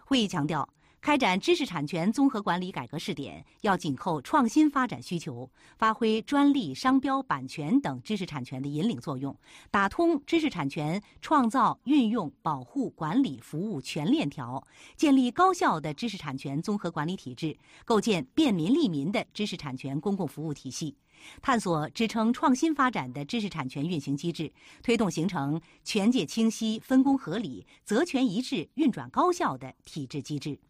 会议强调，开展知识产权综合管理改革试点，要紧扣创新发展需求，发挥专利、商标、版权等知识产权的引领作用，打通知识产权创造、运用、保护、管理、服务全链条，建立高效的知识产权综合管理体制，构建便民利民的知识产权公共服务体系。探索支撑创新发展的知识产权运行机制，推动形成权界清晰、分工合理、责权一致、运转高效的体制机制。